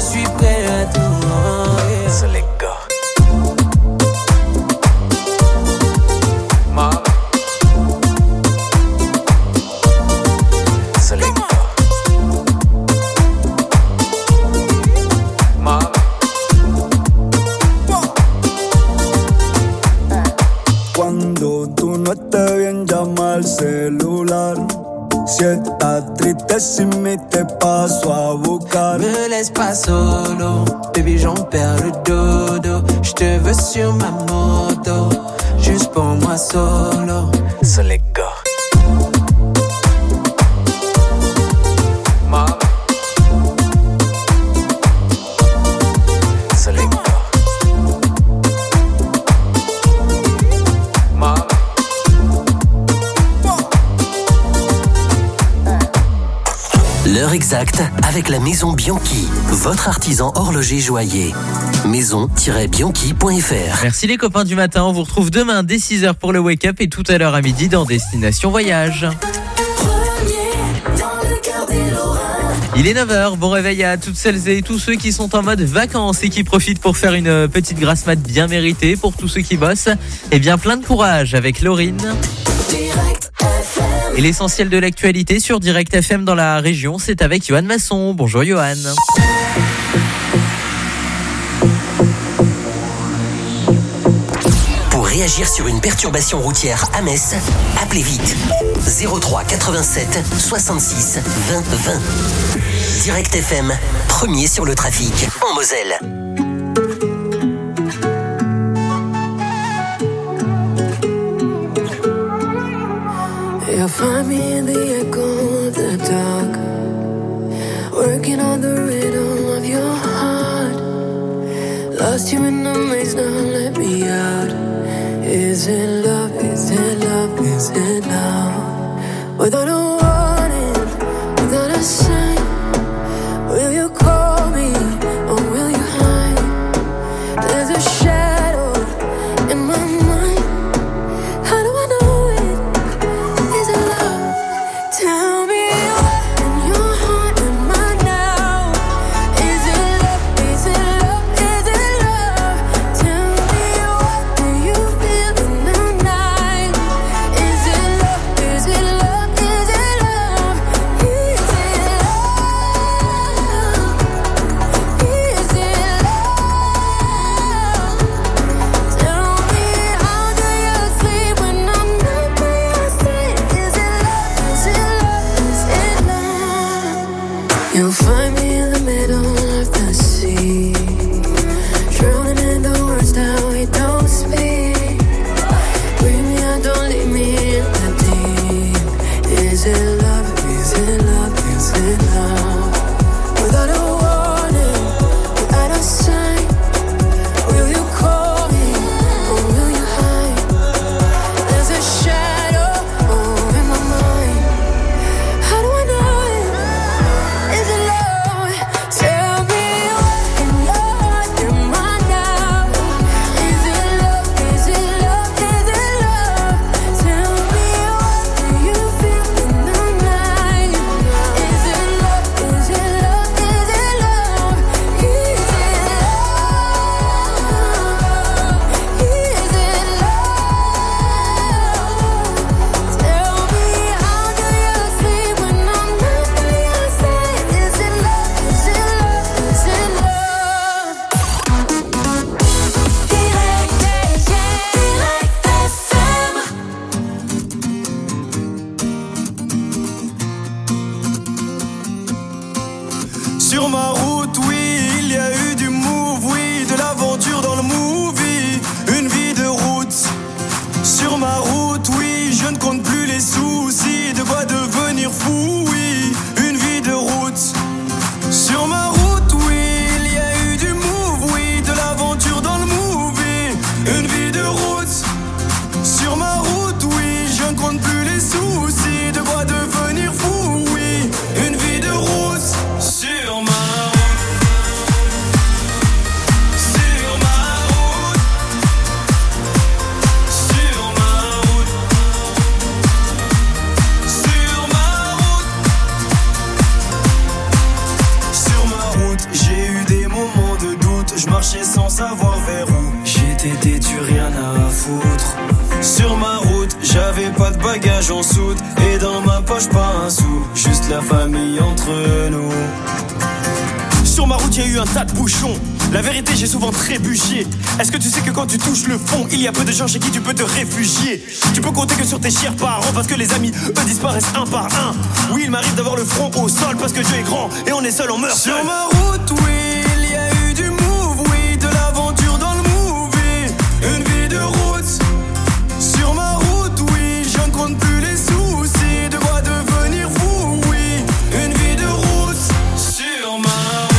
suis prêt à tout. C'est les gars. Esté bien, llama al celular. Si estás triste sin mí te paso a buscar. Me laisse pas solo, baby j'en perds le dodo. J'te veux sur ma moto, juste pour moi solo. C'est les gars. L'heure exacte avec la Maison Bianchi, votre artisan horloger joaillier. maison-bianchi.fr. Merci les copains du matin, on vous retrouve demain dès 6h pour le Wake Up et tout à l'heure à midi dans Destination Voyage. Il est 9h, bon réveil à toutes celles et tous ceux qui sont en mode vacances et qui profitent pour faire une petite grasse mat bien méritée. Pour tous ceux qui bossent, eh bien plein de courage avec Laurine. Et l'essentiel de l'actualité sur Direct FM dans la région, c'est avec Johan Masson. Bonjour Johan. Pour réagir sur une perturbation routière à Metz, appelez vite 03 87 66 20 20. Direct FM, premier sur le trafic en Moselle. You'll find me in the echo of the dark, working on the rhythm of your heart. Lost you in the maze, now let me out. Is it love, is it love, is it love? Without a warning, without a sign, will you call me or will you hide? There's a shadow in my mind. How do I know it? Is it love? Tell me what in your heart am I now? Is it love? Is it love? Is it love? Tell me what do you feel in the night? Is it love? Is it love? Is it love? Is it love? Is it love? Tell me how do you sleep when I'm not by your side? Is it love? Is it love? Is it love? You'll find me in the middle of the sea, drowning in the words that we don't speak. Bring me out, don't leave me in the deep. Is it love? Is it love? Is it love? Without a warning, without a sign, will you call me or will you hide? There's a shadow in my mind. How do I know it? Is it love? Tell me what in your heart am I now? Is it love? Is it love? Is it love? Tell me what do you feel in the night? Is it love? Is it love? Is it love? Is it love? Is it love? Tell me how do you sleep when I'm not by your side? Is it love? Is it love? Is it love? Sur ma route, oui, il y a eu du move, oui, de l'aventure dans le movie, une vie de route. Sur ma route, oui, je ne compte plus les soucis, de quoi devenir fou, oui, une vie de route. Sur ma route, oui, il y a eu du move, oui, de l'aventure dans le movie, une vie de route. Sur ma route, oui, je ne compte plus les soucis, de quoi devenir fou, oui, une vie de route. Sur ma route. marchais sans savoir vers où. J'étais têtu, rien à foutre. Sur ma route, j'avais pas de bagages en soute. Et dans ma poche, pas un sou. Juste la famille entre nous. Sur ma route, y'a eu un tas de bouchons. La vérité, j'ai souvent trébuché. Est-ce que tu sais que quand tu touches le fond, il y a peu de gens chez qui tu peux te réfugier? Tu peux compter que sur tes chers parents, parce que les amis, eux, disparaissent un par un. Oui, il m'arrive d'avoir le front au sol, parce que Dieu est grand, et on est seul, on meurt seul. Sur ma route, oui, il y a eu du move, oui, de l'aventure dans le movie. Une vie de route. Sur ma route, oui, je ne compte plus les soucis. De quoi devenir fou, oui. Une vie de route. Sur ma route.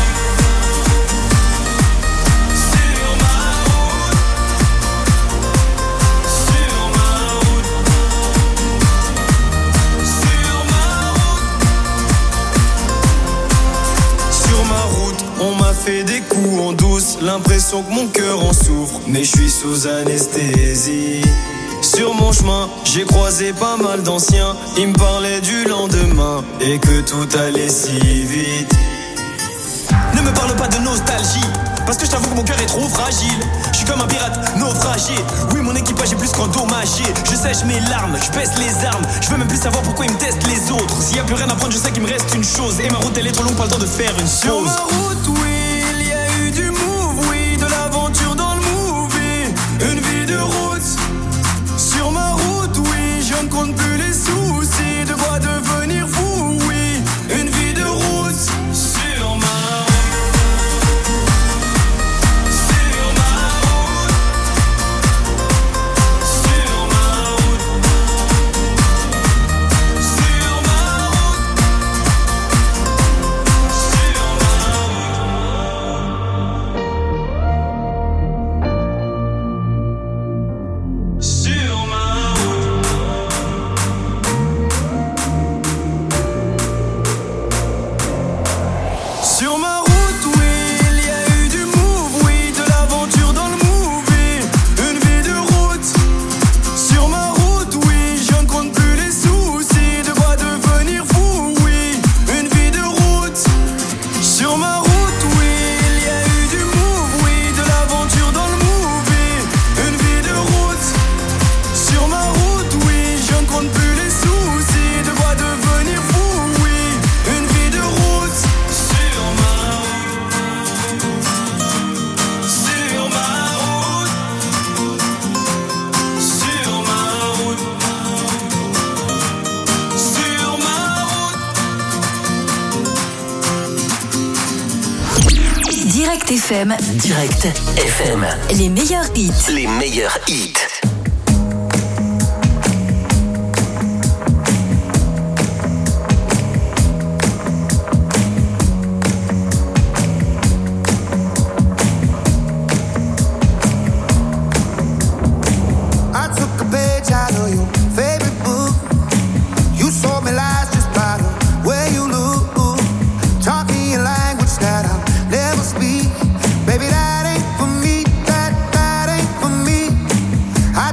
On m'a fait des coups en douce, l'impression que mon cœur en souffre, mais je suis sous anesthésie. Sur mon chemin, j'ai croisé pas mal d'anciens, ils me parlaient du lendemain et que tout allait si vite. Ne me parle pas de nostalgie, parce que je t'avoue que mon cœur est trop fragile. Je suis comme un pirate naufragé. Oui, mon équipage est plus qu'endommagé. Je sèche mes larmes, je baisse les armes. Je veux même plus savoir pourquoi ils me testent les autres. S'il y a plus rien à prendre, je sais qu'il me reste une chose. Et ma route elle est trop longue, pas le temps de faire une pause. Sur ma route, oui, il y a eu du move, oui, de l'aventure dans le movie. Une vie de route. Sur ma route, oui, je ne compte plus les soucis. De quoi devenir fou, oui. Une vie de route. Sur ma route. FM. Direct FM. Les meilleurs hits. Les meilleurs hits. Baby, that ain't for me, that ain't for me. I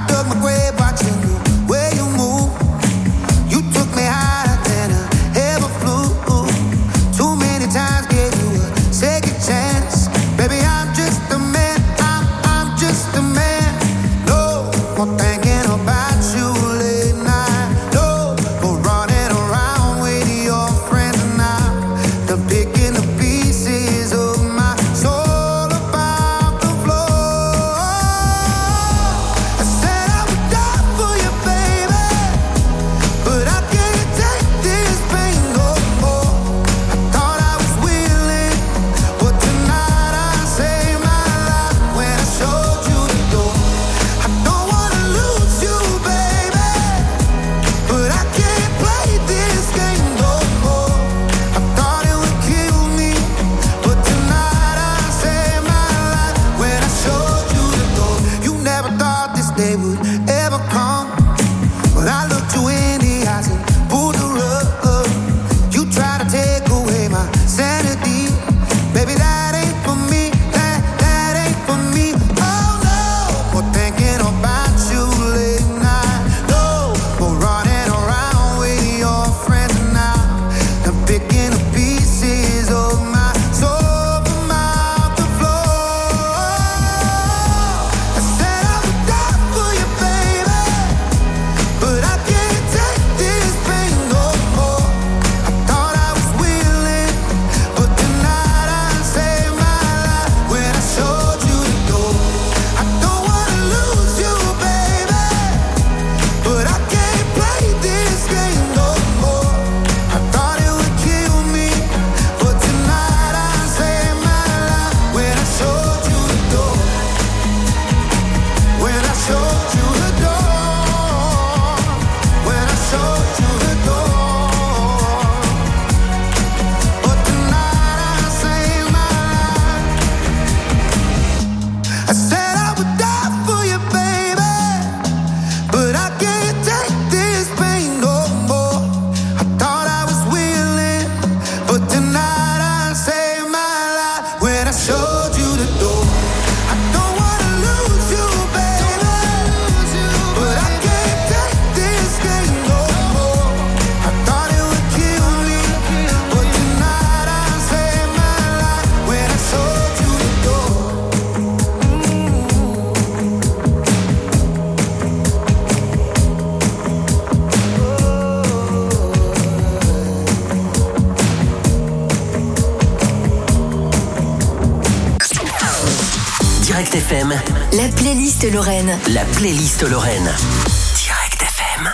Direct FM, La playlist Lorraine. la playlist Lorraine. Direct FM.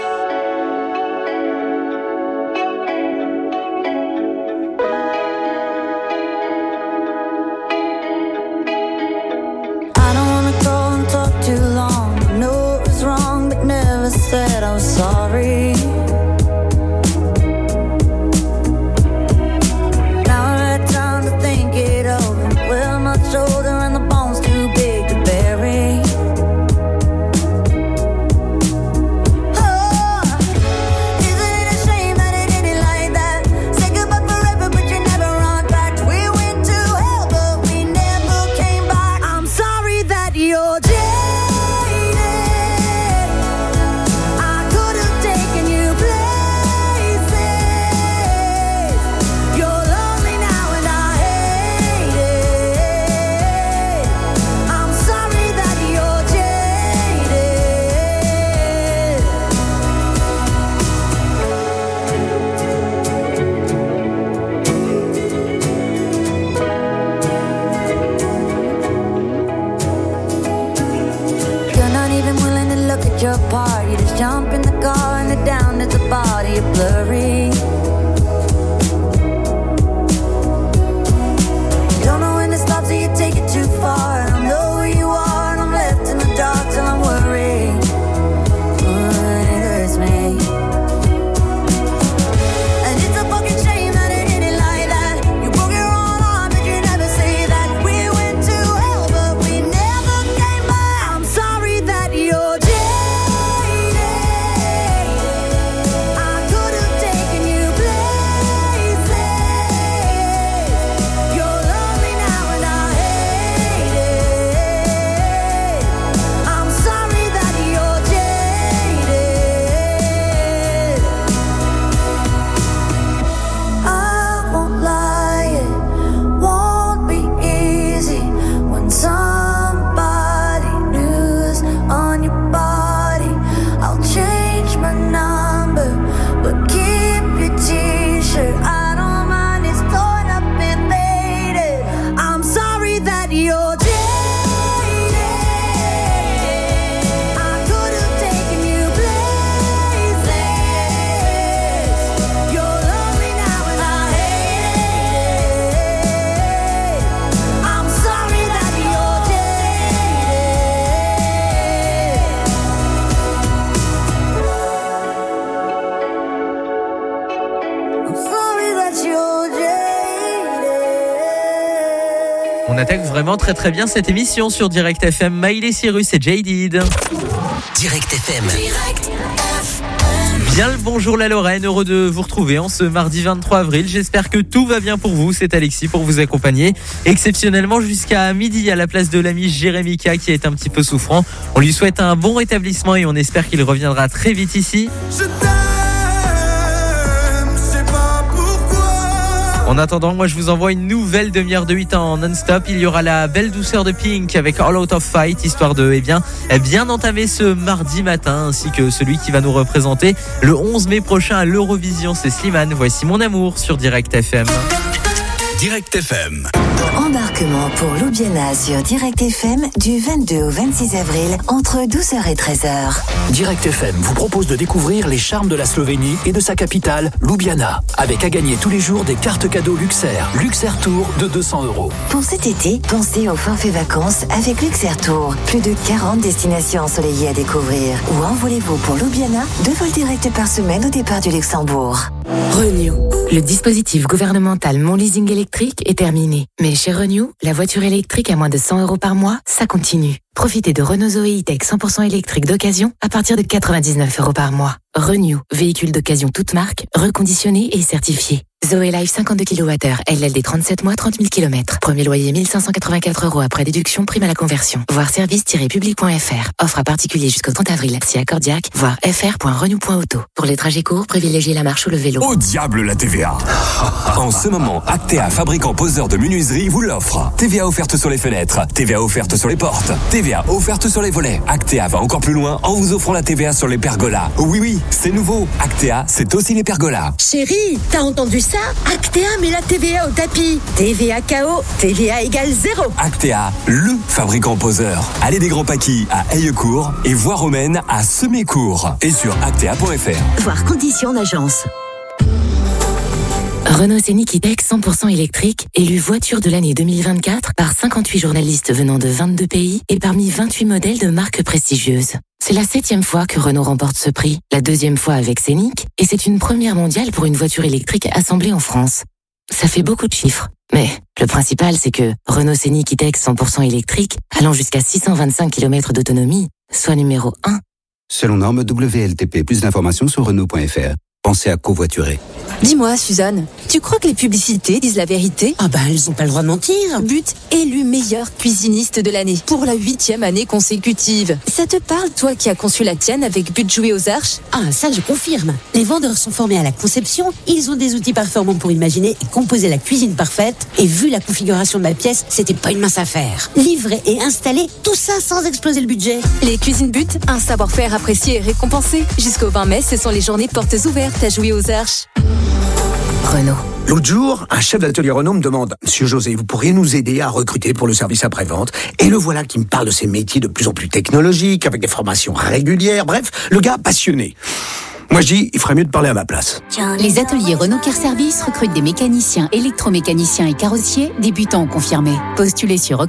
I don't wanna go and talk too long. I know it was wrong, but never said I was sorry. Now I've had time to think it over. Well, my shoulder and the bones too big to bury. Oh, isn't it a shame that it ended like that? Say goodbye forever, but you never run back. We went to hell, but we never came back. I'm sorry that you're jaded. I could have taken you places. You're lonely now and I hate it. I'm sorry that you're jaded. You're not even willing to look at your part. You just jump in the car and head down to the body. You're blurry. You don't know when to stop, so you take it too far. I don't know where you are, and I'm left in the dark till I'm worried. It hurts me. And it's a fucking shame that it ended like that. You broke your own arm, but you never say that. We went to hell, but we never came back. I'm sorry that you're jaded. I could have taken you places. You're lonely now and I hate it. I'm sorry that you're jaded. I won't lie, it won't be easy when somebody new's on your body. I'll change my number, but keep your t-shirt. I don't mind, it's torn up and faded. I'm sorry that you're jaded. I could have taken you places. You're lonely now and I hate it. I'm sorry that you're jaded. I'm sorry that you're jaded. On attaque vraiment très très bien cette émission sur Direct FM. Miley Cyrus et Jaded. Direct FM. Bien le bonjour la Lorraine, heureux de vous retrouver en ce mardi 23 avril. J'espère que tout va bien pour vous. C'est Alexis pour vous accompagner exceptionnellement jusqu'à midi à la place de l'ami Jérémy K qui est un petit peu souffrant. On lui souhaite un bon rétablissement et on espère qu'il reviendra très vite ici. Je t'aime, je sais pas pourquoi. En attendant, moi je vous envoie une nouvelle demi-heure de 8 ans en non-stop. Il y aura la belle douceur de Pink avec All Out of Fight, histoire de bien entamer ce mardi matin, ainsi que celui qui va nous représenter le 11 mai prochain à l'Eurovision. C'est Slimane, voici Mon Amour sur Direct FM. Direct FM. Embarquement pour Ljubljana sur Direct FM du 22 au 26 avril entre 12h et 13h. Direct FM vous propose de découvrir les charmes de la Slovénie et de sa capitale, Ljubljana, avec à gagner tous les jours des cartes cadeaux Luxair Tour de 200 €. Pour cet été, pensez au forfait vacances avec Luxair Tour. Plus de 40 destinations ensoleillées à découvrir. Ou envolez-vous pour Ljubljana, 2 vols directs par semaine au départ du Luxembourg. Renew. Le dispositif gouvernemental Mon Leasing électrique est terminé. Mais chez Renew, la voiture électrique à moins de 100 € par mois, ça continue. Profitez de Renault Zoe E-Tech 100% électrique d'occasion à partir de 99 € par mois. Renew, véhicule d'occasion toute marque, reconditionné et certifié. Zoe Life 52 kWh, LLD 37 mois, 30 000 km. Premier loyer 1584 € après déduction, prime à la conversion. Voir service-public.fr. Offre à particulier jusqu'au 30 avril. Si accordiaque, voir fr.renew.auto. Pour les trajets courts, privilégiez la marche ou le vélo. Au diable la TVA. En ce moment, Actea, fabricant poseur de menuiserie, vous l'offre. TVA offerte sur les fenêtres, TVA offerte sur les portes, TVA TVA offerte sur les volets. Actea va encore plus loin en vous offrant la TVA sur les pergolas. Oui, c'est nouveau. Actea, c'est aussi les pergolas. Chérie, t'as entendu ça? Actea met la TVA au tapis. TVA KO, TVA égale 0. Actea, le fabricant poseur. Allez des Grands Paquis à Heillecourt et voie romaine à Semécourt. Et sur actea.fr. Voir conditions d'agence. Renault Scénic E-Tech 100% électrique, élu voiture de l'année 2024 par 58 journalistes venant de 22 pays et parmi 28 modèles de marques prestigieuses. C'est la 7e fois que Renault remporte ce prix, la 2e fois avec Scénic, et c'est une première mondiale pour une voiture électrique assemblée en France. Ça fait beaucoup de chiffres, mais le principal c'est que Renault Scénic E-Tech 100% électrique, allant jusqu'à 625 km d'autonomie, soit numéro 1. Selon norme WLTP, plus d'informations sur Renault.fr. Pensez à covoiturer. Dis-moi, Suzanne, tu crois que les publicités disent la vérité? Ah bah, elles ont pas le droit de mentir. But élu meilleure cuisiniste de l'année pour la 8e année consécutive. Ça te parle, toi qui as conçu la tienne avec But jouer aux arches? Ah, ça je confirme. Les vendeurs sont formés à la conception, ils ont des outils performants pour imaginer et composer la cuisine parfaite. Et vu la configuration de ma pièce, c'était pas une mince affaire. Livrer et installer, tout ça sans exploser le budget. Les cuisines But, un savoir-faire apprécié et récompensé. Jusqu'au 20 mai, ce sont les journées portes ouvertes à jouer aux arches. Renault. L'autre jour, un chef d'atelier Renault me demande « Monsieur José, vous pourriez nous aider à recruter pour le service après-vente ?» Et le voilà qui me parle de ces métiers de plus en plus technologiques, avec des formations régulières, bref, le gars passionné. Moi, je dis, il ferait mieux de parler à ma place. Les ateliers Renault Care Service recrutent des mécaniciens, électromécaniciens et carrossiers, débutants ou confirmés. Postulez sur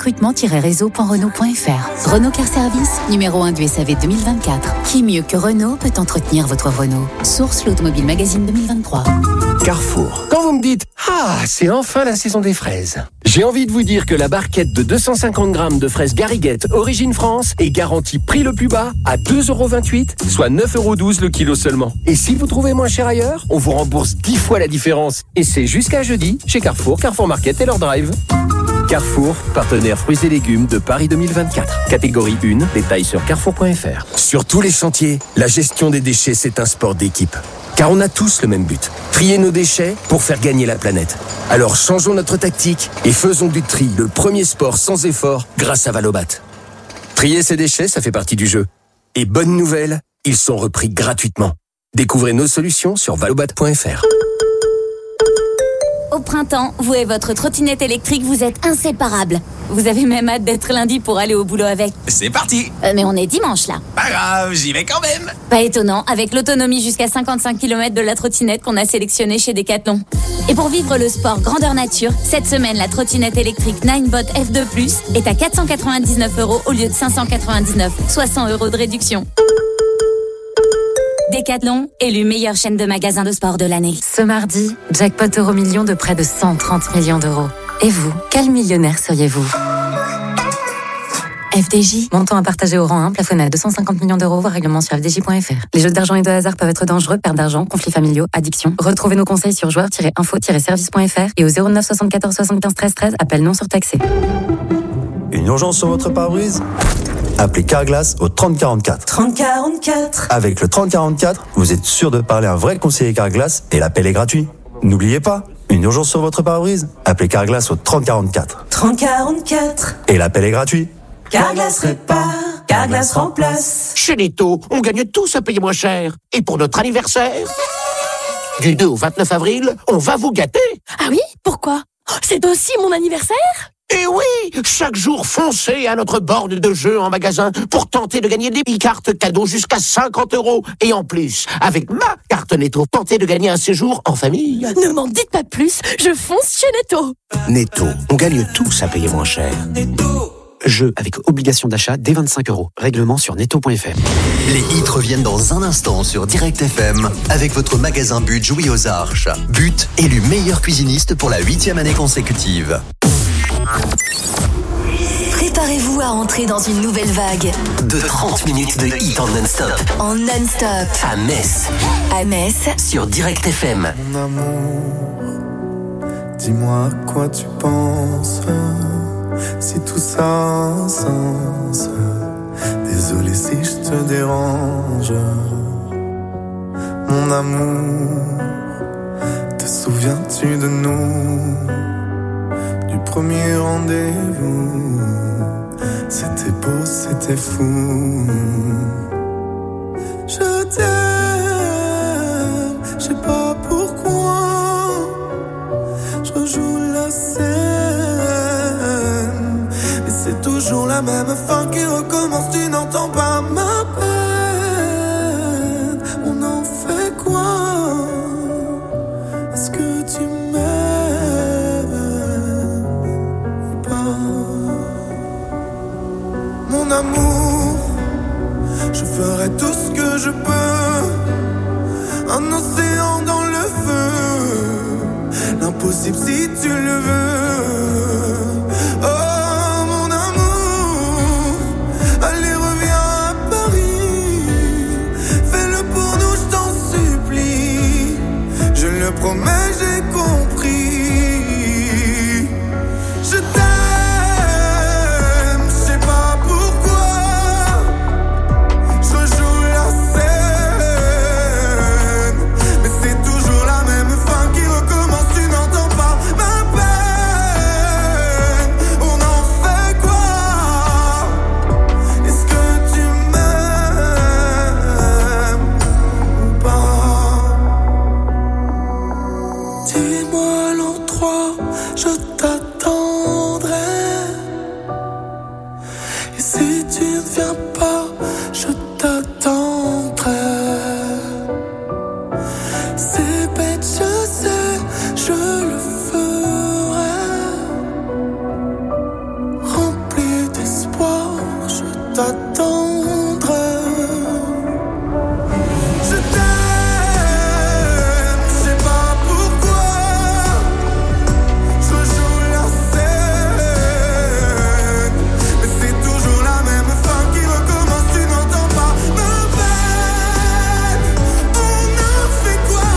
recrutement-réseau.renault.fr. Renault Care Service, numéro 1 du SAV 2024. Qui mieux que Renault peut entretenir votre Renault? Source l'Automobile Magazine 2023. Carrefour. Quand vous me dites « Ah, c'est enfin la saison des fraises », j'ai envie de vous dire que la barquette de 250 grammes de fraises Garriguette Origine France est garantie prix le plus bas à 2,28 €, soit 9,12 € le kilo seulement. Et si vous trouvez moins cher ailleurs, on vous rembourse 10 fois la différence. Et c'est jusqu'à jeudi chez Carrefour, Carrefour Market et leur drive. Carrefour, partenaire fruits et légumes de Paris 2024. Catégorie 1, détails sur carrefour.fr. Sur tous les chantiers, la gestion des déchets, c'est un sport d'équipe. Car on a tous le même but, trier nos déchets pour faire gagner la planète. Alors changeons notre tactique et faisons du tri le premier sport sans effort grâce à Valobat. Trier ses déchets, ça fait partie du jeu. Et bonne nouvelle, ils sont repris gratuitement. Découvrez nos solutions sur valobat.fr. Au printemps, vous et votre trottinette électrique, vous êtes inséparables. Vous avez même hâte d'être lundi pour aller au boulot avec. C'est parti. Mais on est dimanche là. Pas grave, j'y vais quand même. Pas étonnant, avec l'autonomie jusqu'à 55 km de la trottinette qu'on a sélectionnée chez Decathlon. Et pour vivre le sport grandeur nature, cette semaine, la trottinette électrique Ninebot F2+, est à 499 € au lieu de 599, soit 100 € de réduction. Decathlon, élu meilleure chaîne de magasins de sport de l'année. Ce mardi, jackpot Euro-Million de près de 130 millions d'euros. Et vous, quel millionnaire seriez-vous? FDJ, montant à partager au rang 1, plafonné à 250 millions d'euros, voir règlement sur fdj.fr. Les jeux d'argent et de hasard peuvent être dangereux, perte d'argent, conflits familiaux, addiction. Retrouvez nos conseils sur joueurs-info-service.fr et au 09 74 75 13 13, appel non surtaxé. Une urgence sur votre pare-brise? Appelez Carglass au 3044. 3044. Avec le 3044, vous êtes sûr de parler à un vrai conseiller Carglass et l'appel est gratuit. N'oubliez pas, une urgence sur votre pare-brise? Appelez Carglass au 3044. 3044. Et l'appel est gratuit. Carglass répare, Carglass remplace. Chez Netto, on gagne tous à payer moins cher. Et pour notre anniversaire, du 2 au 29 avril, on va vous gâter. Ah oui? Pourquoi? C'est aussi mon anniversaire? Et oui, chaque jour, foncez à notre borne de jeu en magasin pour tenter de gagner des cartes cadeaux jusqu'à 50 €. Et en plus, avec ma carte Netto, tentez de gagner un séjour en famille. Ne m'en dites pas plus, je fonce chez Netto. Netto, on gagne tous à payer moins cher. Jeu avec obligation d'achat dès 25 €. Règlement sur netto.fr. Les hits reviennent dans un instant sur Direct FM avec votre magasin But Jouy aux Arches. But, élu meilleur cuisiniste pour la 8e année consécutive. Préparez-vous à entrer dans une nouvelle vague de 30 minutes de hits en non-stop. En non-stop. À Metz. À Metz. Sur Direct FM. Mon amour, dis-moi à quoi tu penses. Si tout ça a un sens. Désolé si je te dérange. Mon amour, te souviens-tu de nous? Du premier rendez-vous, C'était beau, c'était fou. Je t'aime, je sais pas pourquoi. Je rejoue la scène, mais c'est toujours la même fin qui recommence. Tu n'entends pas ma peine. On en fait quoi? Est-ce que tu m'aimes ou pas? Mon amour, je ferai tout ce que je peux. Un océan dans le feu, l'impossible si tu le veux. Oh mon amour, allez reviens à Paris. Fais-le pour nous, je t'en supplie. Je le promets, j'ai compris. Je t'aime, je sais pas pourquoi. Je rejoue la scène, mais c'est toujours la même fin qui recommence. Tu n'entends pas ma peine. On en fait quoi? Est-ce que tu m'aimes ou pas? Dis-moi l'endroit, je t'attendrai. Et si tu ne viens pas, je t'attendrai. C'est bête, je sais, je le ferai. Rempli d'espoir, je t'attendrai. Je t'aime, je sais pas pourquoi. Je joue la scène, mais c'est toujours la même fin qui recommence. Tu n'entends pas ma peine. On a fait quoi?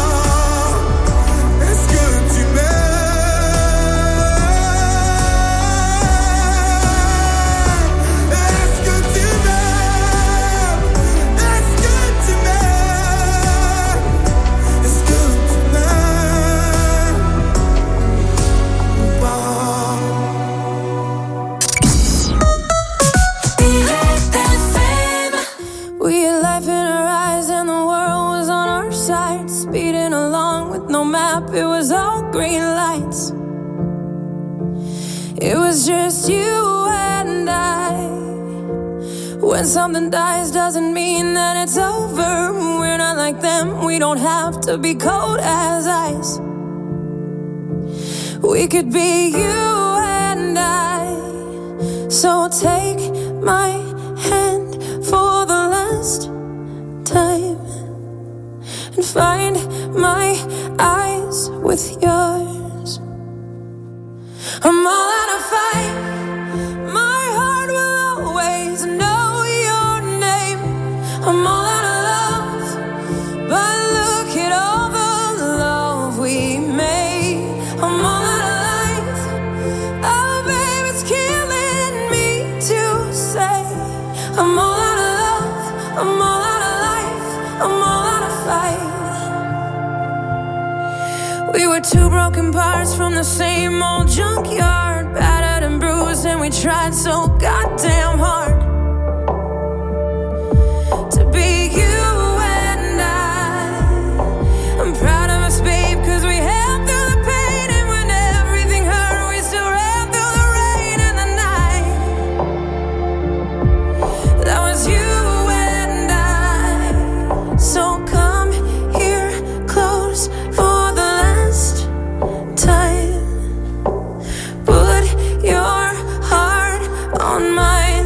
Est-ce que tu m'aimes? Est-ce que tu m'aimes? Est-ce que tu m'aimes? Est-ce que tu m'aimes ou pas? We had life in our eyes and the world was on our side. Speeding along with no map, it was all green lights. It was just you and I. When something dies doesn't mean that it's over. We're not like them, we don't have to be cold as ice. We could be you and I. So take my hand for the last time and find my eyes with yours. I'm all out of fight. My heart will always know your name. I'm all out of love, but look at all the love we made. I'm all out of life. Oh, babe, it's killing me to say. I'm all out of love. I'm all out of life. I'm all out of fight. We were two broken parts from the same old junkyard, battered and bruised, and we tried so goddamn hard to be you and I. I'm proud of us, babe, 'cause we held through the pain, and when everything hurt, we still ran through the rain and the night. That was you and I. So come here close for the last time. Put your heart on mine.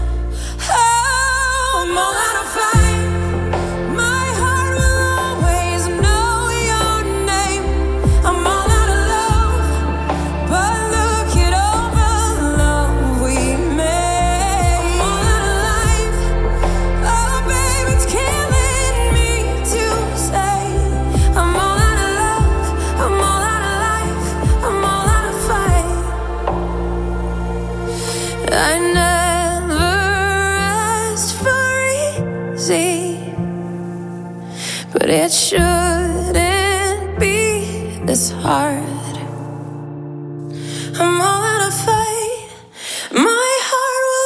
Oh, I'm all out of fight. My heart will always know your name. I'm all out of love, but look at all the love we made. I'm all out of life. Oh, babe, it's killing me to say. I'm all out of love. I'm all out of life. I'm all out of fight. I never asked for easy, but it shouldn't be this hard. I'm all out of fight. My heart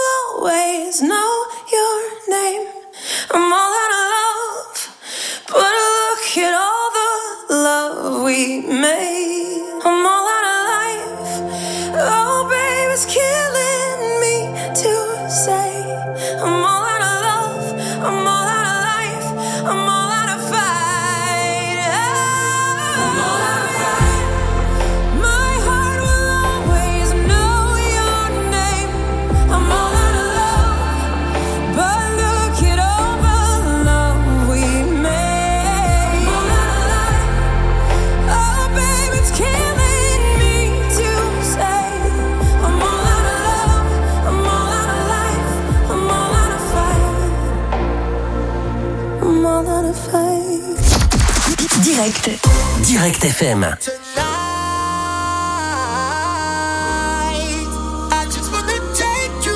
I'm all out of love, but look at all the love we made. I'm all out of life, oh baby, it's killing me to say. I'm all out of love, I'm all out of life, I'm all out of fight. I'm all out of fight. My heart will always know your name. I'm all out of love, but look at all the love we made. I'm all out of life, oh baby, it's killing me to say. I'm all out of love, I'm all out of life, I'm all out of fight. I'm all out of fight. Direct FM. I just wanna take you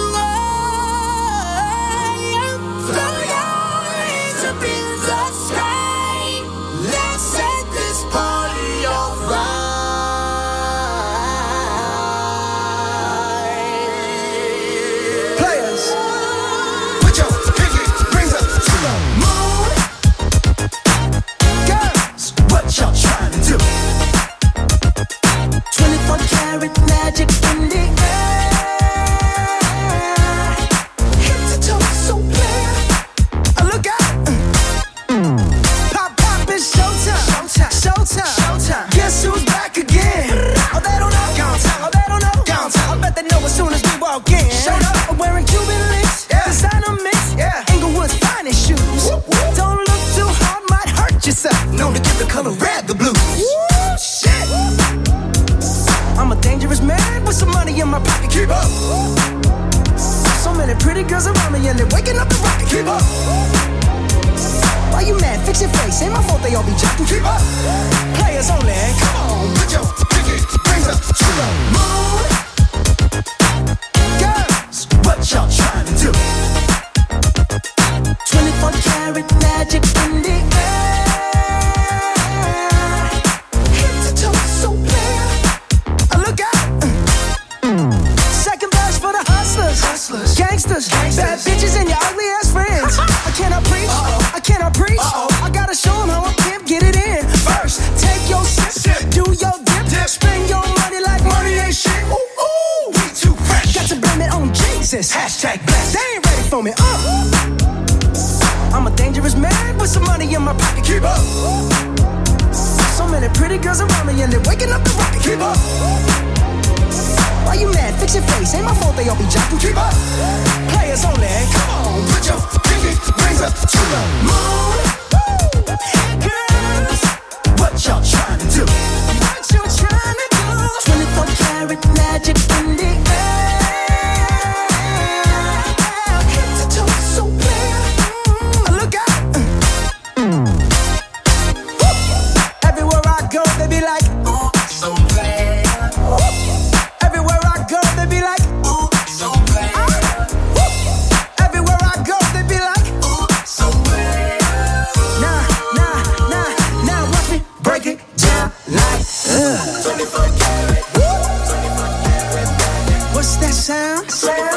high. Throw your hands up in the sky. Let's set this party on fire. Players, put your pinky rings up to the moon. Girls, what y'all trying to do? 24 karat magic in the air. Head to toe, so clear. Look out. Pop, pop, it's showtime. Showtime. Showtime. Guess who's back again? Oh, they don't know. Oh, they don't know. I bet they know as soon as we walk in. Showed up. I'm wearing Cuban links. Designer mix. Inglewood's finest shoes. Don't look too hard, might hurt yourself. Known to give the color red the blues. Shit. I'm a dangerous man with some money in my pocket. Keep up. So many pretty girls around me and they're waking up the rocket. Keep up. Why you mad? Fix your face. Ain't my fault they all be jocking. Keep up. Players only. Come on, put your pinky rings up to the moon. Girls, what y'all trying to do? 24 karat magic in the air. Head to toe, so clear. Look out. Second verse for the hustlers. Gangsters. Bad bitches and your ugly ass friends. I cannot preach. I cannot preach. I gotta show them how I pimp get it in. First, take your sip. Do your dip. Spend your money like money ain't shit. Ooh, ooh. We too fresh. Got to blame it on Jesus. Hashtag blessed. They ain't ready for me. I'm a dangerous man with some money in my pocket. Keep up. So many pretty girls around me and they're waking up the rocket. Keep up. Why you mad? Fix your face. Ain't my fault they all be jocking. Keep up. Players only. Come on, put your pinky rings up to the moon. Girls, what y'all trying to do? What you trying to do? 24 karat magic in the air. Head to toe, so clear. Look out. Everywhere I go, they be like, ooh, so bad. Everywhere I go, they be like, ooh, so bad. Everywhere I go, they be like, ooh, so bad. Now, watch me break it down like, 24 karat. What's that sound?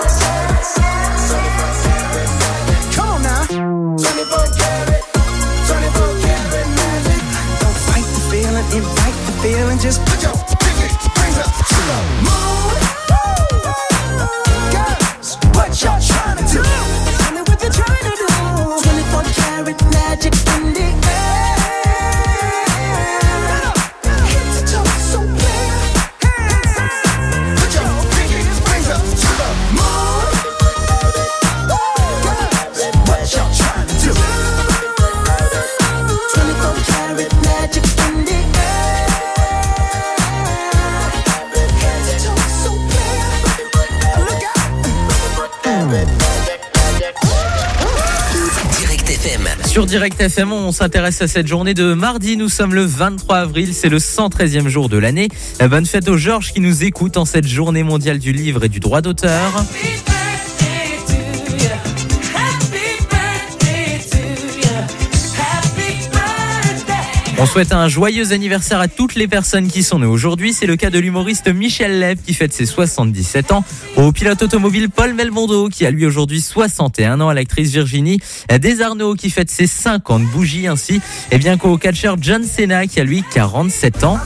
Come on now. 24 karat. 24 karat magic. Don't fight the feeling, invite the feeling. Just put your pinky rings up to the moon. Girls, what y'all trying to do? Tell me what you're trying to do. 24 karat magic in the air. Head to toe, so clear. Put your pinky rings up to the moon. Girls, what y'all trying to do? 24 karat magic in the air. Head to toe, so clear. Look out. Direct FM. Sur Direct FM, on s'intéresse à cette journée de mardi. Nous sommes le 23 avril, c'est le 113e jour de l'année. Bonne fête aux Georges qui nous écoutent en cette journée mondiale du livre et du droit d'auteur. On souhaite un joyeux anniversaire à toutes les personnes qui sont nées aujourd'hui. C'est le cas de l'humoriste Michel Leb qui fête ses 77 ans. Au pilote automobile Paul Belmondo qui a lui aujourd'hui 61 ans. À l'actrice Virginie Desarnaud qui fête ses 50 bougies. Ainsi qu'au catcheur John Cena qui a lui 47 ans.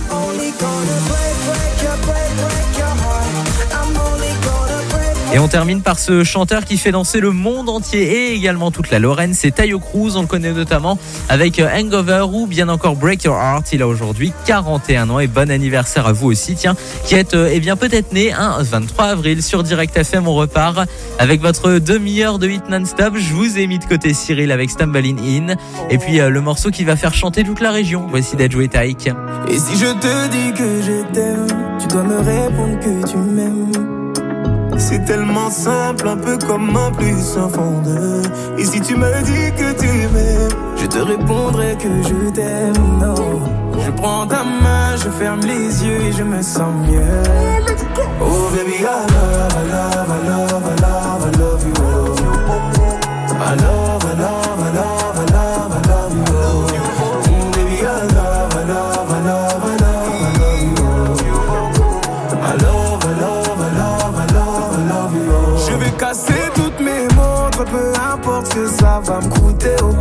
Et on termine par ce chanteur qui fait danser le monde entier et également toute la Lorraine, c'est Taio Cruz. On le connaît notamment avec Hangover ou bien encore Break Your Heart. Il a aujourd'hui 41 ans et bon anniversaire à vous aussi, tiens, qui êtes peut-être né un 23 avril sur Direct FM. On repart avec votre demi-heure de hit non-stop. Je vous ai mis de côté Cyril avec Stumbling In et puis le morceau qui va faire chanter toute la région. Voici Dajou et Taïk. Et si je te dis que je t'aime, tu dois me répondre que tu m'aimes. C'est tellement simple, un peu comme un plus un fondeur. Et si tu me dis que tu m'aimes, je te répondrai que je t'aime. Non, je prends ta main, je ferme les yeux et je me sens mieux. Oh baby, I love, I love, I love, I love, I love you. I love, I love, I love, I love, I love you. Baby, I love, I love, I love, I love, I love you. I love, I love, I love, I love you. Je vais casser toutes mes montres, peu importe ce que ça va me coûter. Oh.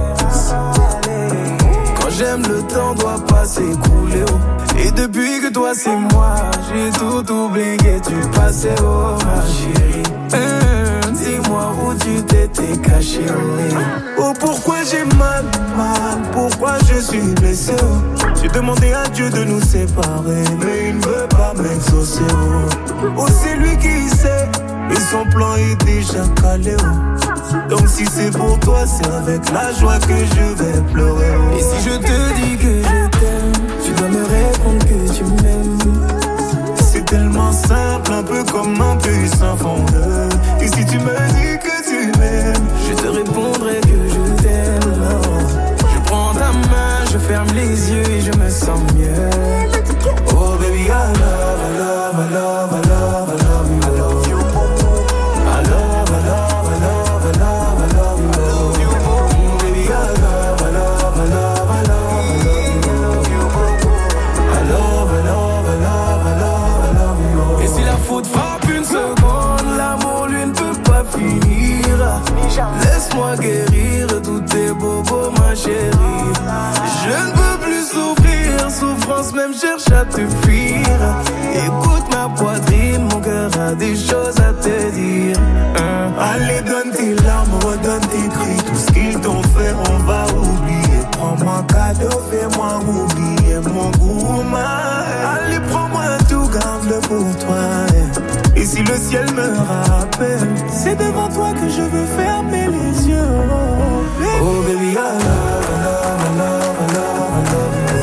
Quand j'aime, le temps doit pas s'écouler. Oh. Et depuis que toi c'est moi, j'ai tout oublié, tu passais, oh ma chérie. Dis-moi où tu t'étais caché. Oh pourquoi j'ai mal, pourquoi je suis blessé. Oh. J'ai demandé à Dieu de nous séparer, mais il ne veut pas m'exaucer. Oh c'est lui qui sait, et son plan est déjà calé. Oh. Donc si c'est pour toi, c'est avec la joie que je vais pleurer. Oh. Et si je te dis que je t'aime, tu dois me répondre que tu m'aimes. C'est tellement simple, un peu comme un puissant fondeur. Et si tu me dis que tu m'aimes, je te répondrai que je t'aime. Non. Je prends ta main, je ferme les yeux et je me sens mieux. Oh baby, I love, I love, I love, I love, I love you. I love you. I love, I love, I love, I love, I love you. Baby, I love, I love, I love, I love, I love you. I love, I love, I love, I love, I love you. Et si la faute frappe une seconde, l'amour lui ne peut pas finir. Laisse-moi guérir tous tes bobos, ma chérie. Je ne peux plus souffrir, souffrance même cherche à te fuir. Écoute ma poitrine, mon cœur a des choses à te dire. Allez, donne tes larmes, redonne tes cris. Tout ce qu'ils t'ont fait, on va oublier. Prends-moi un cadeau, fais-moi oublier mon goût. Allez, prends-moi tout, garde-le pour toi. Et si le ciel me rappelle, c'est devant toi que je veux fermer les yeux. Oh baby, I love, I love, I love, I love, I love you.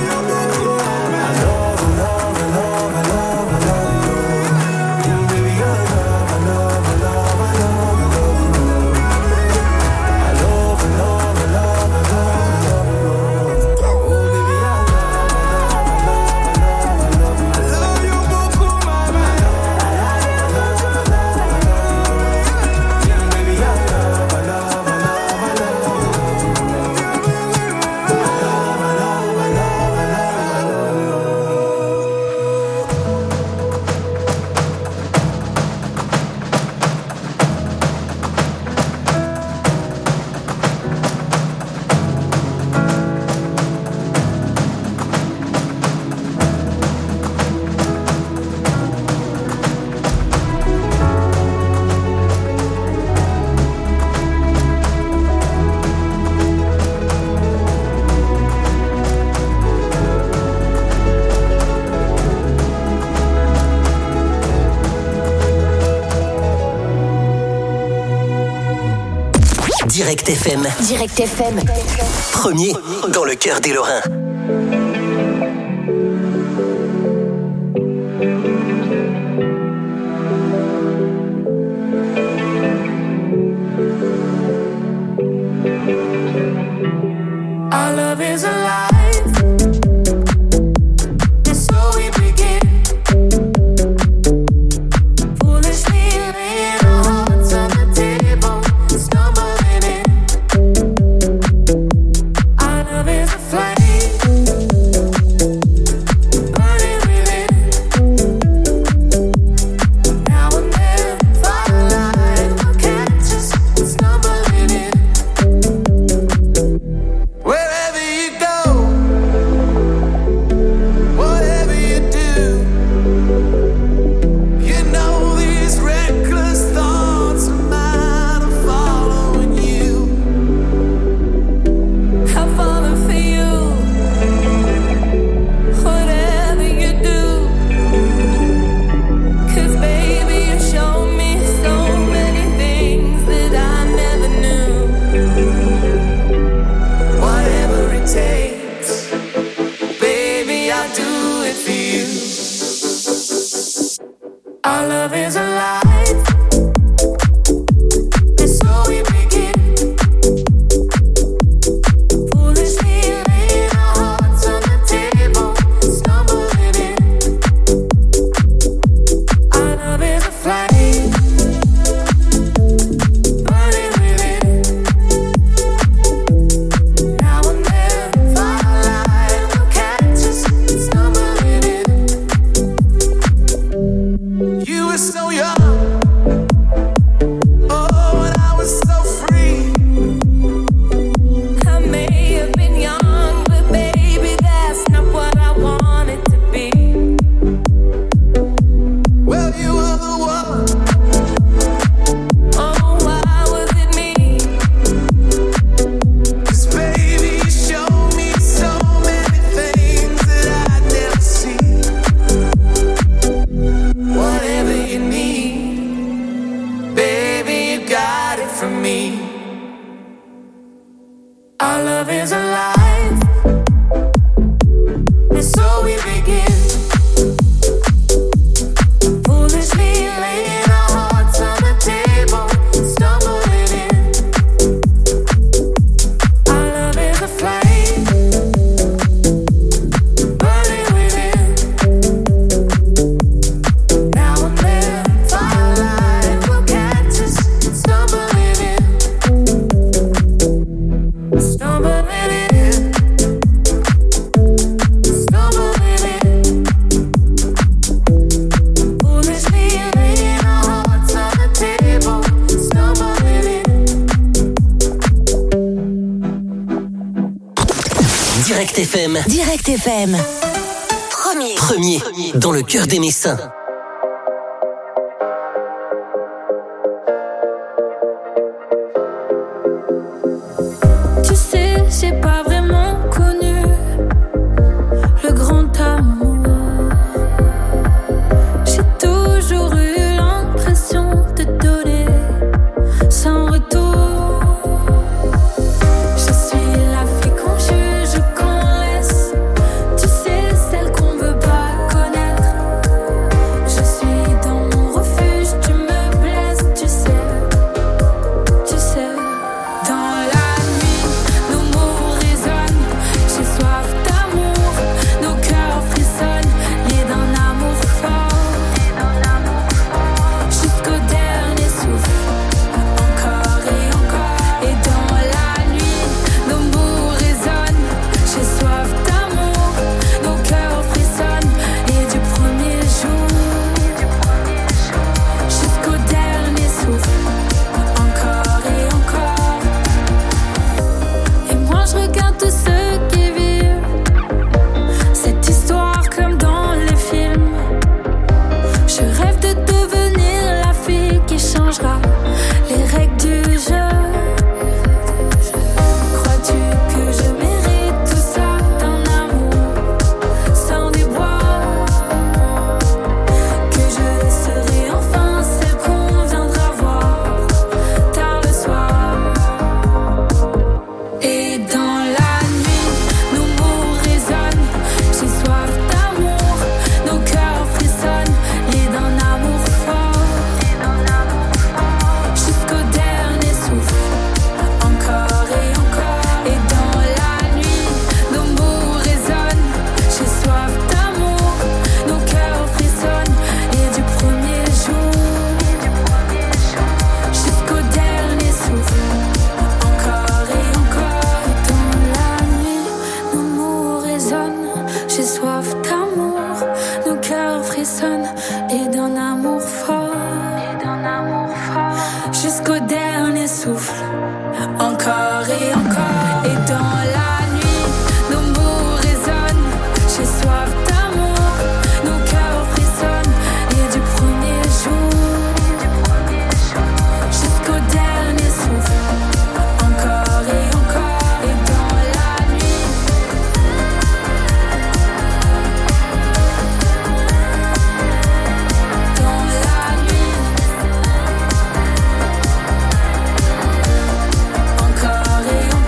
Direct FM. Direct FM. Premier dans le cœur des Lorrains. Our love is alive. And so we begin. Foolishly laying our hearts on the table, stumbling in. Our love is a flame. is a light. And so we begin. Foolishly laying our hearts on the table, stumbling in. Our love is a flame, burning within. Now and then, firelight will catch us stumbling in. You were so young, oh, and I was so free. I may have been young, but baby, that's not what I wanted to be. Well, you were the one. Oh, why was it me? 'Cause baby, you showed me so many things that I'd never seen. Whatever you need, baby, you got it from me. Our love is alive, and so we begin. Foolishly laying our hearts on the table, stumbling in. Our love is a flame, burning within. Now and then, firelight will catch us stumbling in. Stumbling in. Stumbling in. Foolishly laying our hearts on the table, stumbling in. Direct FM. Direct FM. Premier dans le cœur des Messins. Tu sais, j'ai pas vraiment connu le grand amour. J'ai toujours eu l'impression de donner sans retour. Je suis la fille qu'on juge, qu'on laisse. Tu sais, celle qu'on veut pas connaître. Je suis dans mon refuge, tu me blesses, tu sais. Tu sais, dans la nuit, nos mots résonnent. J'ai soif d'amour, nos cœurs frissonnent, liés d'un amour fort. Jusqu'au dernier souffle, encore et encore. Et dans la nuit, nos mots résonnent. J'ai soif d'amour, nos cœurs frissonnent, et du premier jour jusqu'au dernier souffle, encore et encore. Et moi je regarde tous ceux qui vivent cette histoire comme dans les films. Je rêve de devenir la fille qui changera les règles du jeu. Crois-tu que je mérite tout ça d'un amour sans déboire? Que je serai enfin celle qu'on viendra voir tard le soir. Et dans la nuit, nos mots résonnent. J'ai soif d'amour, nos cœurs frissonnent, liés d'un amour fort. Jusqu'au dernier souffle, encore et encore. Et dans la nuit, nos mots résonnent. J'ai soif d'amour, nos cœurs frissonnent, et du premier jour jusqu'au dernier souffle, encore et encore. Dans la nuit, nos mots résonnent. J'ai soif d'amour, nos cœurs frissonnent, et d'un amour fort, jusqu'au dernier souffle, encore et encore. Et dans la nuit, nos mots résonnent. J'ai soif d'amour, nos cœurs frissonnent, et du premier jour jusqu'au dernier souffle, encore et encore. Et dans la nuit, encore et encore.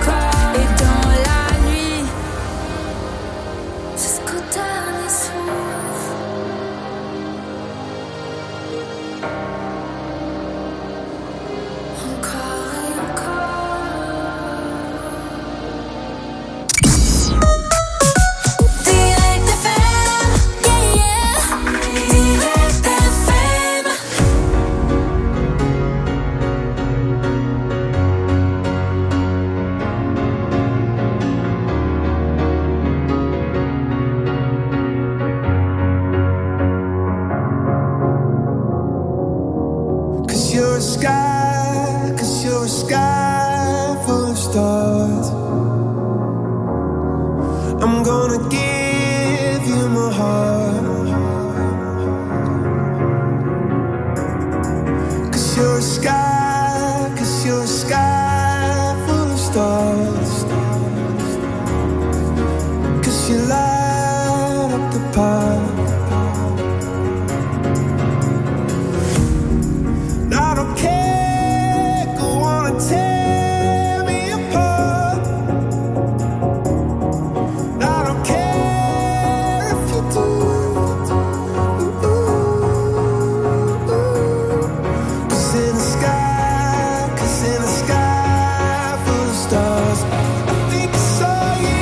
you're a sky, 'cause you're a sky full of stars. I'm gonna give you my heart. 'Cause you're a sky, 'cause you're a sky full of stars. 'Cause you light up the path. I don't care, go on and tear me apart. I don't care if you do. 'Cause in the sky, 'cause in the sky full of stars, I think I saw you.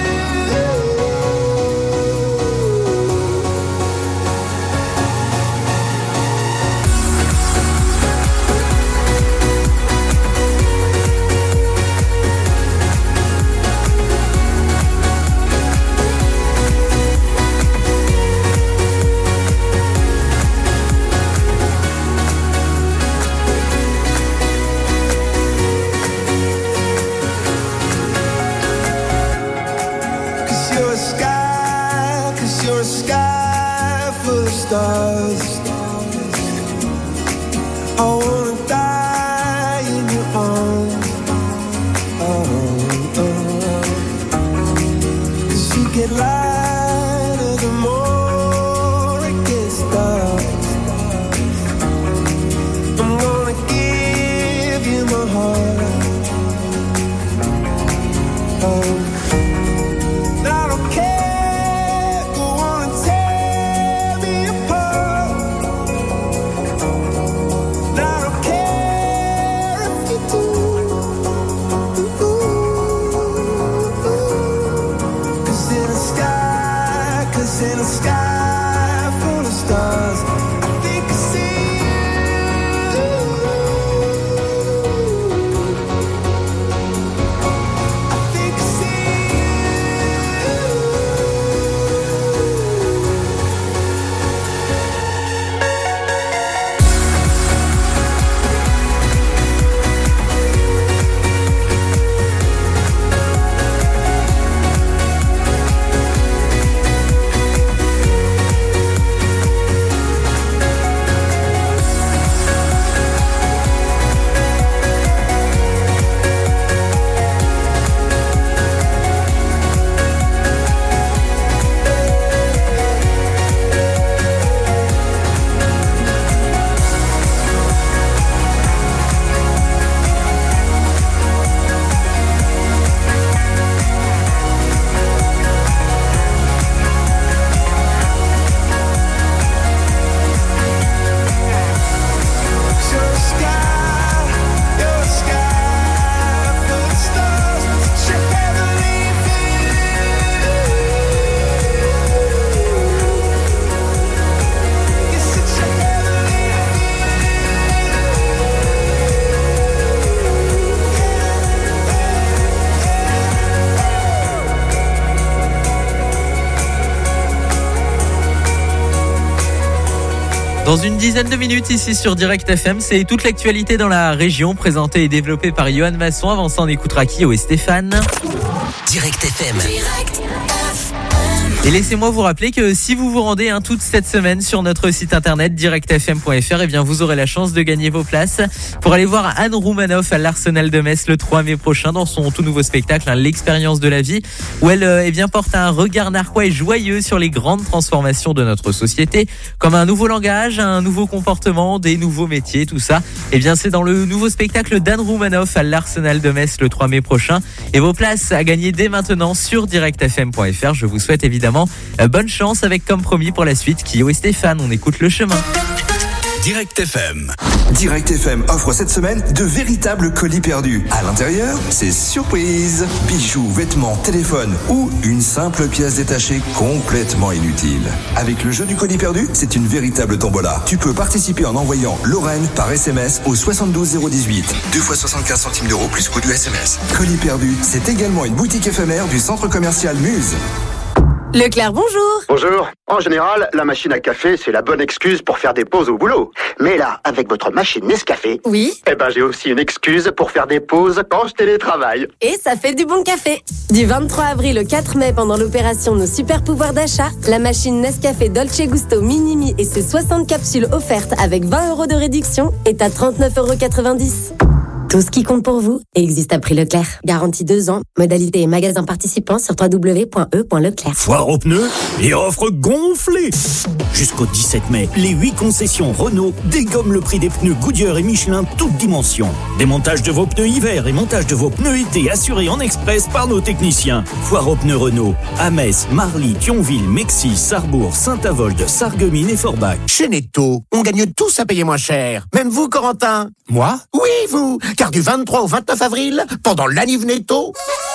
Cause you're a sky, 'cause you're a sky full of stars. I wanna die in your arms. Cause you get lighter the more it gets dark. I'm gonna give you my heart. I don't care, go on and tear me apart. I don't care if you do. 'Cause in the sky, 'cause in the sky full of stars, I think I see you. I think I see Dans une dizaine de minutes ici sur Direct FM, c'est toute l'actualité dans la région présentée et développée par Johan Masson. Avant ça, on écoutera Kyo et Stéphane. Direct FM. Et laissez-moi vous rappeler que si vous vous rendez toute cette semaine sur notre site internet directfm.fr, eh bien vous aurez la chance de gagner vos places pour aller voir Anne Roumanoff à l'Arsenal de Metz le 3 mai prochain dans son tout nouveau spectacle, l'expérience de la vie, où elle porte un regard narquois et joyeux sur les grandes transformations de notre société, comme un nouveau langage, un nouveau comportement, des nouveaux métiers, tout ça. Eh bien c'est dans le nouveau spectacle d'Anne Roumanoff à l'Arsenal de Metz le 3 mai prochain. Et vos places à gagner dès maintenant sur directfm.fr. Je vous souhaite évidemment bonne chance avec comme promis pour la suite Kyo et Stéphane. On écoute le chemin. Direct FM. Direct FM offre cette semaine de véritables colis perdus. À l'intérieur, c'est surprise. Bijoux, vêtements, téléphones ou une simple pièce détachée complètement inutile. Avec le jeu du colis perdu, c'est une véritable tombola. Tu peux participer en envoyant Lorraine par SMS au 72 018. 2 fois 75 centimes d'euros plus coût du SMS. Colis perdu, c'est également une boutique éphémère du centre commercial Muse. Leclerc, bonjour. Bonjour. En général, la machine à café, c'est la bonne excuse pour faire des pauses au boulot. Mais là, avec votre machine Nescafé, oui, j'ai aussi une excuse pour faire des pauses quand je télétravaille. Et ça fait du bon café. Du 23 avril au 4 mai, pendant l'opération Nos Super Pouvoirs d'achat, la machine Nescafé Dolce Gusto Minimi et ses 60 capsules offertes avec 20 € de réduction est à 39,90 €. Tout ce qui compte pour vous existe à prix Leclerc. Garantie 2 ans. Modalité et magasin participants sur www.e.leclerc. Foire aux pneus et offre gonflée. Jusqu'au 17 mai, les 8 concessions Renault dégomment le prix des pneus Goodyear et Michelin toutes dimensions. Démontage de vos pneus hiver et montage de vos pneus été assurés en express par nos techniciens. Foire aux pneus Renault à Metz, Marly, Thionville, Mexis, Sarrebourg, Saint-Avold, Sarreguemines et Forbach. Chez Netto, on gagne tous à payer moins cher. Même vous, Corentin. Moi? Oui, vous. Car du 23 au 29 avril, pendant l'Aniv Netto,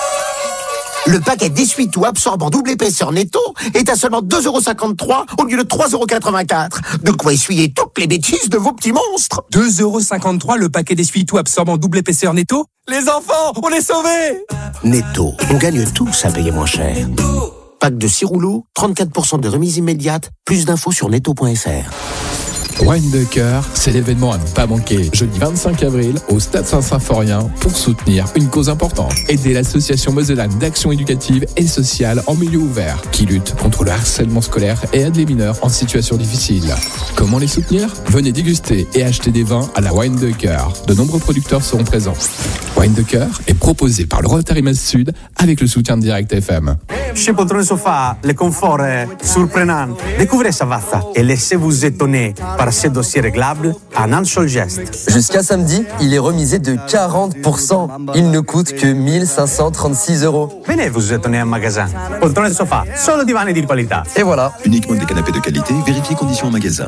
le paquet d'essuie-tout absorbant double épaisseur Netto est à seulement 2,53 € au lieu de 3,84 €. De quoi essuyer toutes les bêtises de vos petits monstres. 2,53 € le paquet d'essuie-tout absorbant double épaisseur Netto. Les enfants, on est sauvés. Netto, on gagne tous à payer moins cher. Pack de 6 rouleaux, 34% de remise immédiate. Plus d'infos sur netto.fr. Wine de cœur, c'est l'événement à ne pas manquer. Jeudi 25 avril, au Stade Saint-Symphorien, pour soutenir une cause importante. Aider l'association mosellane d'action éducative et sociale en milieu ouvert, qui lutte contre le harcèlement scolaire et aide les mineurs en situation difficile. Comment les soutenir? Venez déguster et acheter des vins à la Wine de cœur. De nombreux producteurs seront présents. Wine de cœur est proposé par le Rotary Metz Sud avec le soutien de Direct FM. Chez Poltrone Sofa, le confort est surprenant. Découvrez Savassa et laissez-vous étonner par ces dossiers réglables en un seul geste. Jusqu'à samedi, il est remisé de 40%. Il ne coûte que 1536 €. Venez vous étonner en magasin. Poltrone Sofa, solo divani di qualità. Et voilà. Uniquement des canapés de qualité, vérifiez conditions en magasin.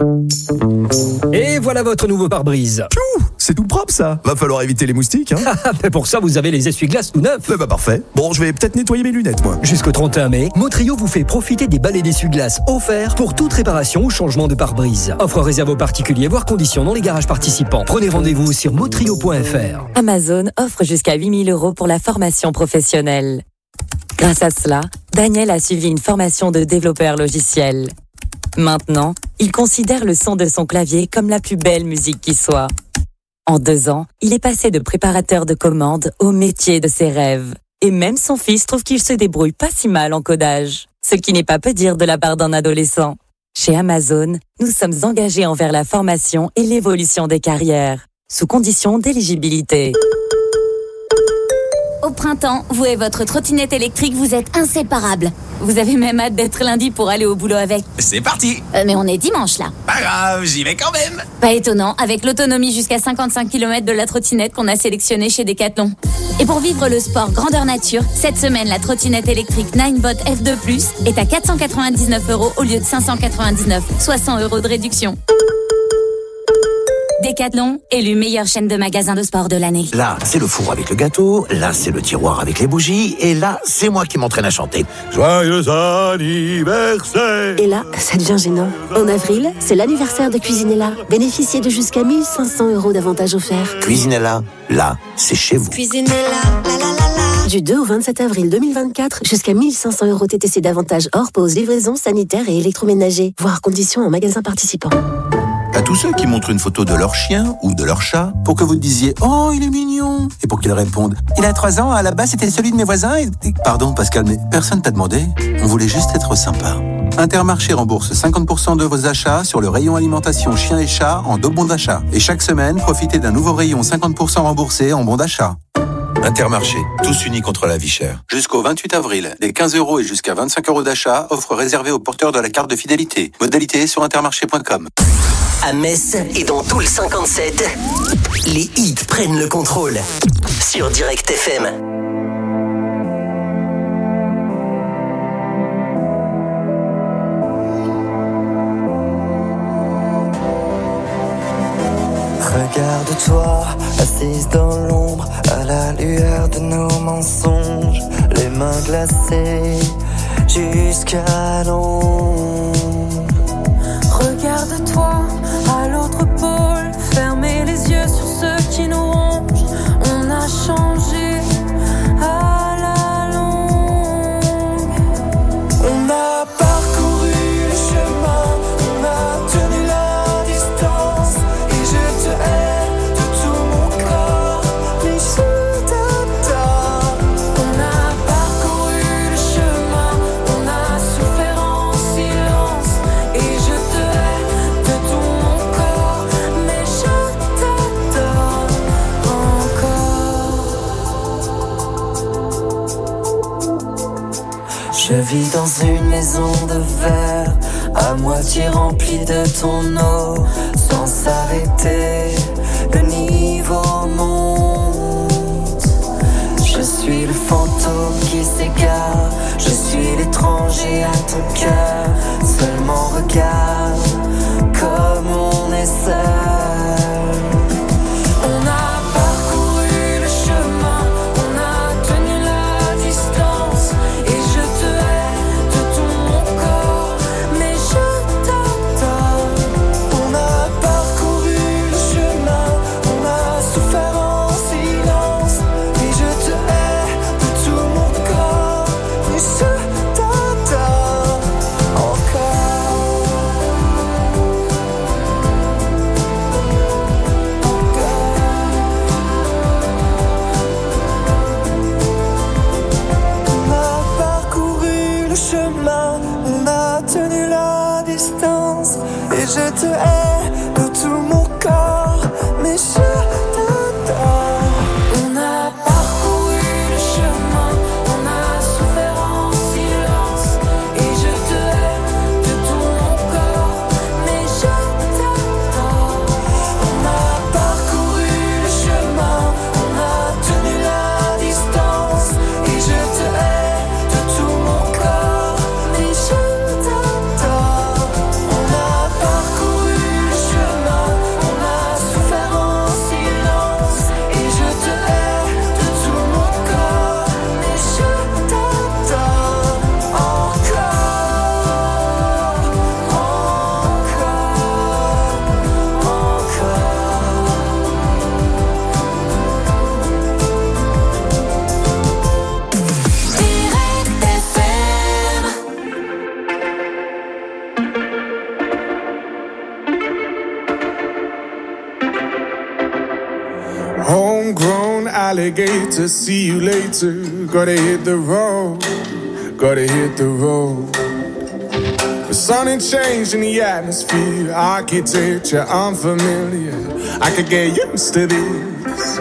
Et voilà votre nouveau pare-brise. C'est tout propre ça. Va falloir éviter les moustiques, hein. Mais pour ça, vous avez les essuie-glaces tout neufs. Parfait. Bon, je vais peut-être nettoyer mes lunettes, moi. Jusqu'au 31 mai, Motrio vous fait profiter des balais d'essuie-glaces offerts pour toute réparation ou changement de pare-brise. Offre réservée aux particuliers, voire conditions dans les garages participants. Prenez rendez-vous sur motrio.fr. Amazon offre jusqu'à 8 000 € pour la formation professionnelle. Grâce à cela, Daniel a suivi une formation de développeur logiciel. Maintenant, il considère le son de son clavier comme la plus belle musique qui soit. En 2 ans, il est passé de préparateur de commandes au métier de ses rêves. Et même son fils trouve qu'il se débrouille pas si mal en codage. Ce qui n'est pas peu dire de la part d'un adolescent. Chez Amazon, nous sommes engagés envers la formation et l'évolution des carrières, sous condition d'éligibilité. Au printemps, vous et votre trottinette électrique, vous êtes inséparables. Vous avez même hâte d'être lundi pour aller au boulot avec. C'est parti. Mais on est dimanche là. Pas grave, j'y vais quand même. Pas étonnant, avec l'autonomie jusqu'à 55 km de la trottinette qu'on a sélectionnée chez Decathlon. Et pour vivre le sport grandeur nature, cette semaine, la trottinette électrique Ninebot F2+, est à 499 € au lieu de 599, 60 € de réduction. Decathlon, élu meilleure chaîne de magasins de sport de l'année. Là, c'est le four avec le gâteau, là, c'est le tiroir avec les bougies, et là, c'est moi qui m'entraîne à chanter. Joyeux anniversaire! Et là, ça devient gênant. En avril, c'est l'anniversaire de Cuisinella. Bénéficiez de jusqu'à 1500 € d'avantages offerts. Cuisinella, là, c'est chez vous. Cuisinella, la la la la. Du 2 au 27 avril 2024, jusqu'à 1500 € TTC d'avantages hors pause, livraison, sanitaire et électroménager. Voir conditions en magasin participant. À tous ceux qui montrent une photo de leur chien ou de leur chat pour que vous disiez « Oh, il est mignon !» et pour qu'ils répondent « Il a 3 ans, à la base c'était celui de mes voisins et... » Pardon Pascal, mais personne t'a demandé. On voulait juste être sympa. Intermarché rembourse 50% de vos achats sur le rayon alimentation chien et chat en 2 bons d'achat. Et chaque semaine, profitez d'un nouveau rayon 50% remboursé en bons d'achat. Intermarché, tous unis contre la vie chère. Jusqu'au 28 avril, des 15 € et jusqu'à 25 € d'achat, offre réservée aux porteurs de la carte de fidélité. Modalité sur intermarché.com. À Metz et dans tout le 57, les hits prennent le contrôle sur Direct FM. Regarde-toi, assise dans l'ombre, à la lueur de nos mensonges, les mains glacées jusqu'à l'ombre. Regarde-toi à l'autre pôle, fermez les yeux sur ceux qui nous rongent. On a changé à la longue. On a Je vis dans une maison de verre, à moitié remplie de ton eau. Sans s'arrêter, le niveau monte. Je suis le fantôme qui s'égare, je suis l'étranger à ton cœur. Seulement regarde comme on est seul. On a parcouru le chemin, on a tenu la distance. Et je te hais de tout mon corps, mais je t'adore. On a parcouru le chemin, on a souffert en silence. Et je te hais de tout mon corps, mais je t'adore encore. On a parcouru le chemin, on a tenu la distance. Et je te hais de tout mon corps, mais je t'adore. On a parcouru le chemin, on a souffert en silence. Et je te hais de tout mon corps, mais je t'adore. On a parcouru le chemin, on a tenu la distance. Et je te hais de tout mon corps, mais je t'adore. On a parcouru le chemin, on a souffert en silence. Et je te hais de tout mon corps, mais je t'adore Homegrown alligator, see you later. Gotta hit the road, gotta hit the road. The sun ain't changed in the atmosphere, architecture unfamiliar. I could get used to this.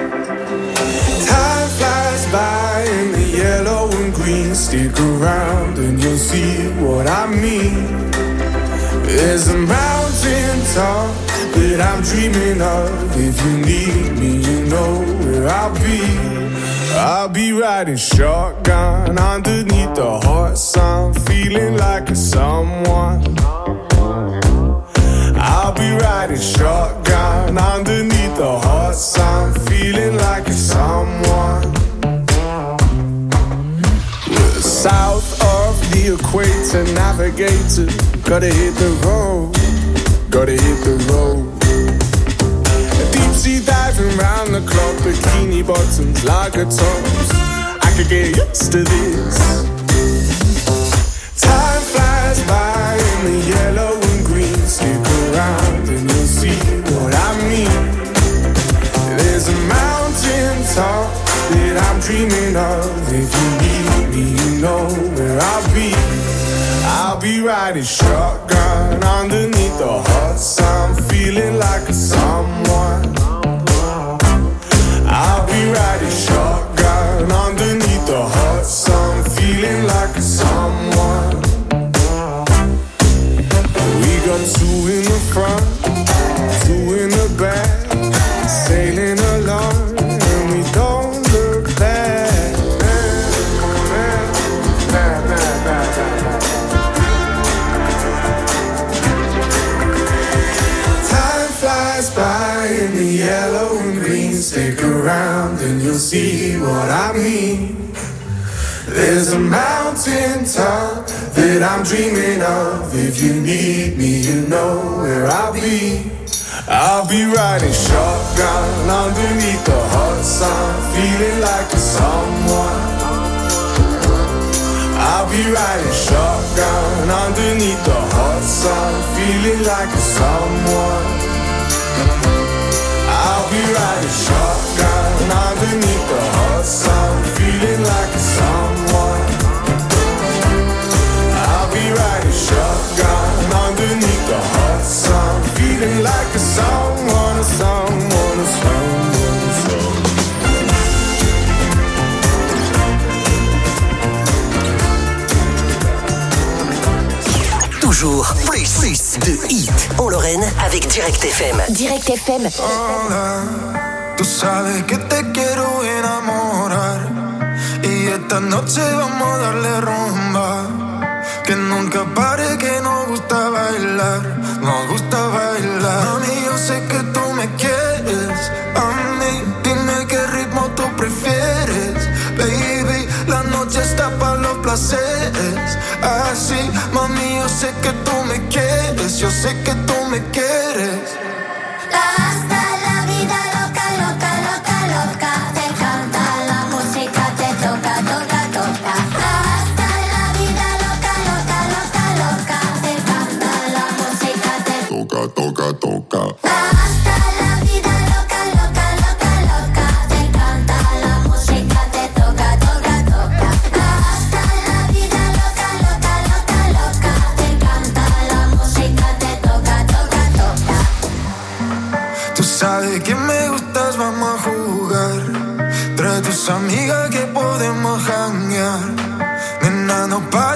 Time flies by in the yellow and green. Stick around and you'll see what I mean. There's a mountain top that I'm dreaming of. If you need me, you know where I'll be. I'll be riding shotgun underneath the hot sun, feeling like a someone. I'll be riding shotgun underneath the hot sun, feeling like a someone. We're south of the equator, navigator. Gotta hit the road, gotta hit the road. Deep sea diving round the clock, bikini bottoms, lager tops. I could get used to this. Time flies by in the yellow and green. Stick around and you'll see what I mean. There's a mountain top that I'm dreaming of. If you need me, you know where I'll be. I'll be riding shotgun underneath the hot sun, feeling like a someone. I'll be riding shotgun underneath the hot sun, feeling like a someone. We got two in the front, two in the back, sailing along, and we don't look back. By in the yellow and green, stick around and you'll see what I mean. There's a mountain top that I'm dreaming of. If you need me, you know where I'll be. I'll be riding shotgun underneath the hot sun, feeling like a someone. I'll be riding shotgun underneath the hot sun, feeling like a someone. I'll be riding shotgun underneath the hot sun, feeling like a someone. I'll be riding shotgun underneath the hot sun, feeling like a someone, a someone, a someone, a someone. toujours plus de hits en Lorraine avec Direct FM. Direct FM. Hola, tú sabes que te quiero enamorar y esta noche vamos a darle rumba. Que nunca pare, que nos gusta bailar, nos gusta bailar. Mami, yo sé que tú me quieres, a mí, dime qué ritmo tú prefieres. Baby, la noche está para los placeres. Así, mami, yo sé que tú me quieres, yo sé que tú me quieres. Hasta la vida loca, loca, loca, loca. Te canta la música, te toca, toca, toca. Hasta la vida loca, loca, loca, loca. Te canta la música, te toca, toca, toca. hasta la vida loca, loca, loca, loca. Te canta la música, te toca, toca, toca. Hasta la vida loca, loca, loca, loca. Te canta la música, te toca, toca, toca. Tú sabes que me gustas, vamos a jugar. Trae tus amigas que podemos janguear. Nena, no pares.